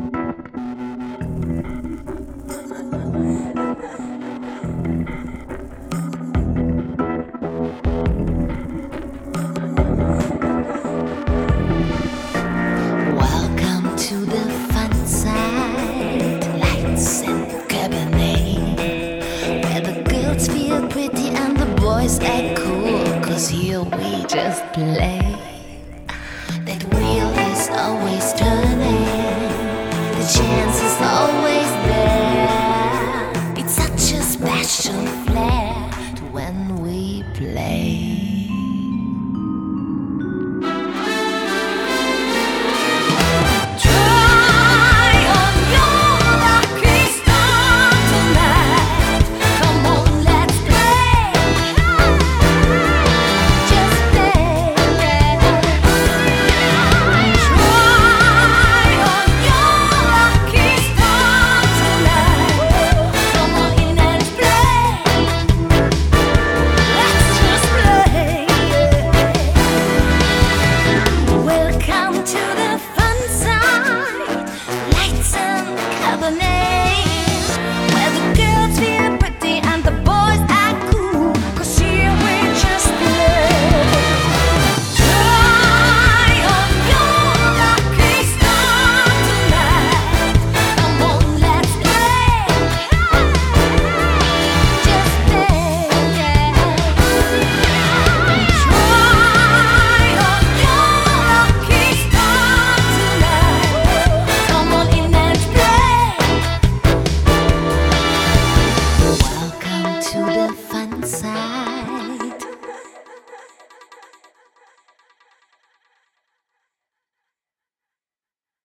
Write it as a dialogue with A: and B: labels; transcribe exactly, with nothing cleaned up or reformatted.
A: Welcome to the fun side, lights and cabernet, where the girls feel pretty and the boys act cool, cause here we just play. That wheel is always turning, the chances always